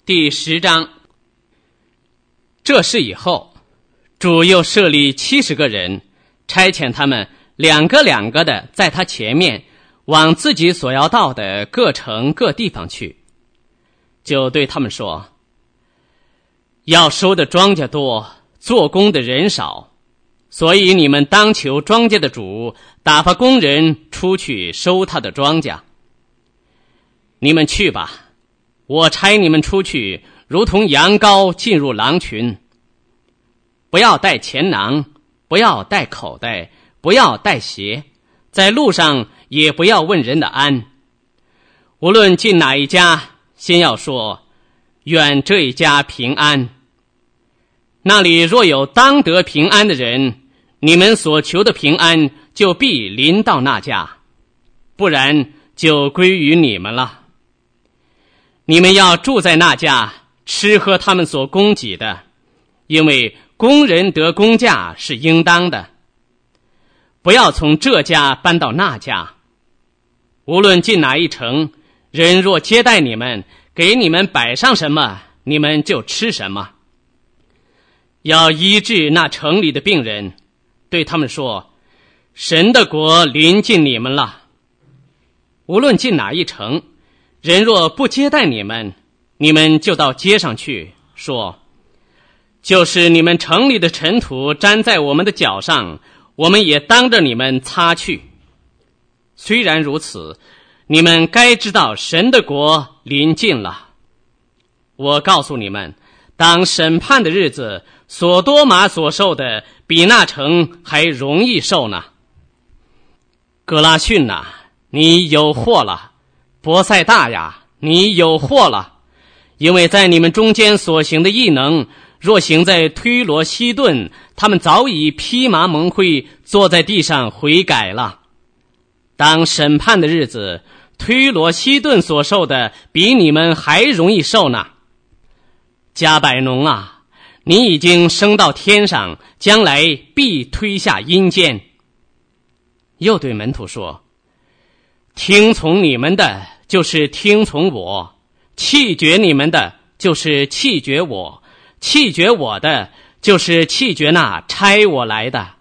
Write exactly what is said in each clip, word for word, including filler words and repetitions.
第十章。这事以后，主又设立七十个人，差遣他们两个两个的在他前面，往自己所要到的各城各地方去，就对他们说：要收的庄稼多，做工的人少，所以你们当求庄稼的主打发工人出去收他的庄稼。你们去吧，我差你们出去，如同羊羔进入狼群。不要带钱囊，不要带口袋，不要带鞋，在路上也不要问人的安。无论进哪一家，先要说：愿这一家平安。那里若有当得平安的人，你们所求的平安就必临到那家，不然就归于你们了。你们要住在那家，吃喝他们所供给的，因为工人得工价是应当的。不要从这家搬到那家。无论进哪一城，人若接待你们，给你们摆上什么，你们就吃什么。要医治那城里的病人，对他们说：神的国临近你们了。无论进哪一城，人若不接待你们，你们就到街上去，说：就是你们城里的尘土沾在我们的脚上，我们也当着你们擦去。虽然如此，你们该知道神的国临近了。我告诉你们，当审判的日子，所多玛所受的比那城还容易受呢。哥拉汛哪，你有祸了；伯赛大呀，你有祸了。因为在你们中间所行的异能，若行在推罗西顿，他们早已披麻蒙灰，坐在地上悔改了。当审判的日子，推罗西顿所受的比你们还容易受呢。加百农啊，你已经升到天上，将来必推下阴间。又对门徒说：听从你们的就是听从我，弃绝你们的就是弃绝我，弃绝我的就是弃绝那差我来的。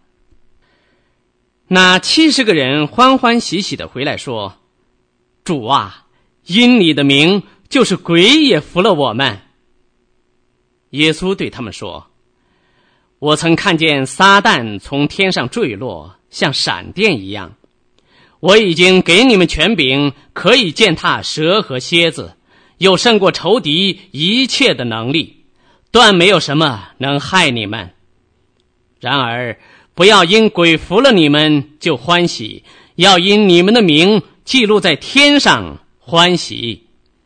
那七十个人欢欢喜喜地回来说：主啊，因你的名，就是鬼也服了我们。耶稣对他们说：我曾看见撒旦从天上坠落，像闪电一样。我已经给你们权柄，可以践踏蛇和蝎子，又胜过仇敌一切的能力，断没有什么能害你们。然而不要因鬼服了你们就欢喜，要因你们的名记录在天上欢喜。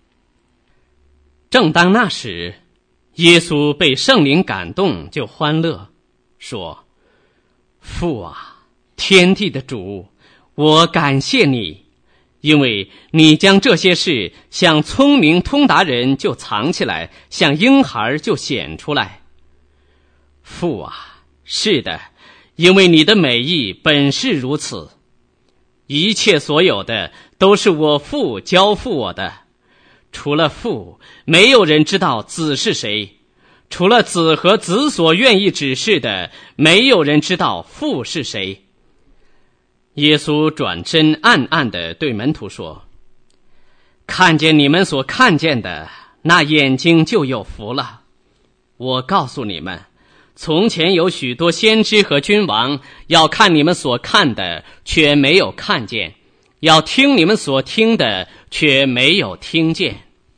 正当那时，耶稣被圣灵感动，就欢乐，说：父啊，天地的主，我感谢你，因为你将这些事向聪明通达人就藏起来，向婴孩就显出来。父啊，是的，因为你的美意本是如此。一切所有的都是我父交付我的，除了父，没有人知道子是谁；除了子和子所愿意指示的，没有人知道父是谁。耶稣转身暗暗地对门徒说：看见你们所看见的，那眼睛就有福了。我告诉你们，从前有许多先知和君王，要看你们所看的，却没有看见；要听你们所听的，却没有听见。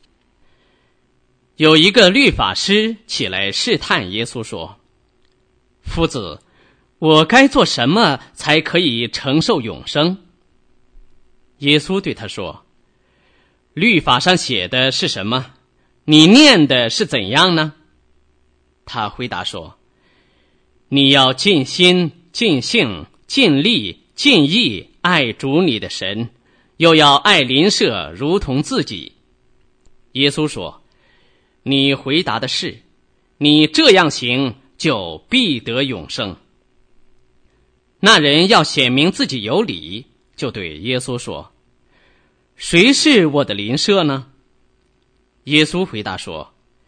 有一个律法师起来试探耶稣说：夫子，我该做什么才可以承受永生？耶稣对他说：律法上写的是什么？你念的是怎样呢？他回答说：你要尽心、尽性、尽力、尽意爱主你的神，又要爱邻舍如同自己。耶稣说：你回答的是，你这样行，就必得永生。那人要显明自己有理，就对耶稣说：谁是我的邻舍呢？耶稣回答说：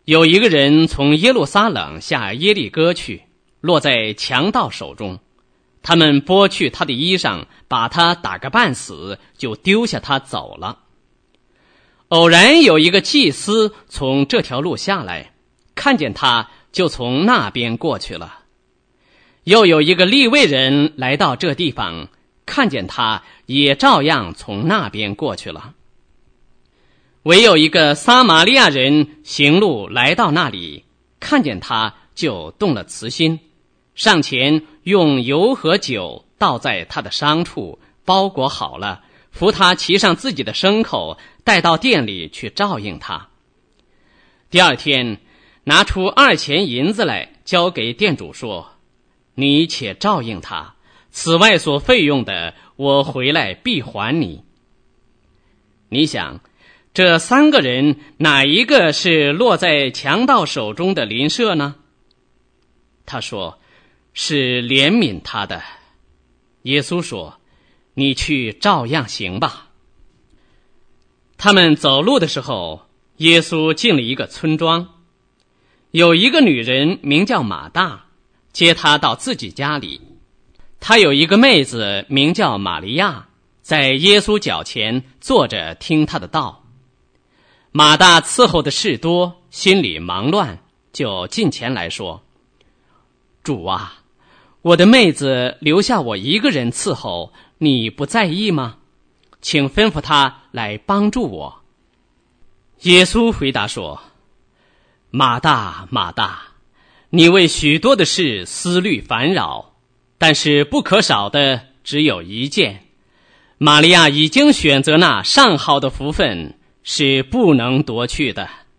有一个人从耶路撒冷下耶利哥去，落在强盗手中，他们剥去他的衣裳，把他打个半死，就丢下他走了。偶然有一个祭司从这条路下来，看见他，就从那边过去了。又有一个利未人来到这地方，看见他，也照样从那边过去了。唯有一个撒玛利亚人行路来到那里，看见他，就动了慈心，上前用油和酒倒在他的伤处，包裹好了，扶他骑上自己的牲口，带到店里去照应他。第二天，拿出二钱银子来，交给店主说：你且照应他，此外所费用的，我回来必还你。你想，这三个人哪一个是落在强盗手中的邻舍呢？他说：是怜悯他的。耶稣说：你去照样行吧。他们走路的时候，耶稣进了一个村庄，有一个女人名叫马大，接他到自己家里。他有一个妹子名叫玛利亚，在耶稣脚前坐着听他的道。马大伺候的事多，心里忙乱，就近前来说：主啊，我的妹子留下我一个人伺候，你不在意吗？请吩咐她来帮助我。耶稣回答说：马大，马大，你为许多的事思虑烦扰，但是不可少的只有一件。玛利亚已经选择那上好的福分，是不能夺去的。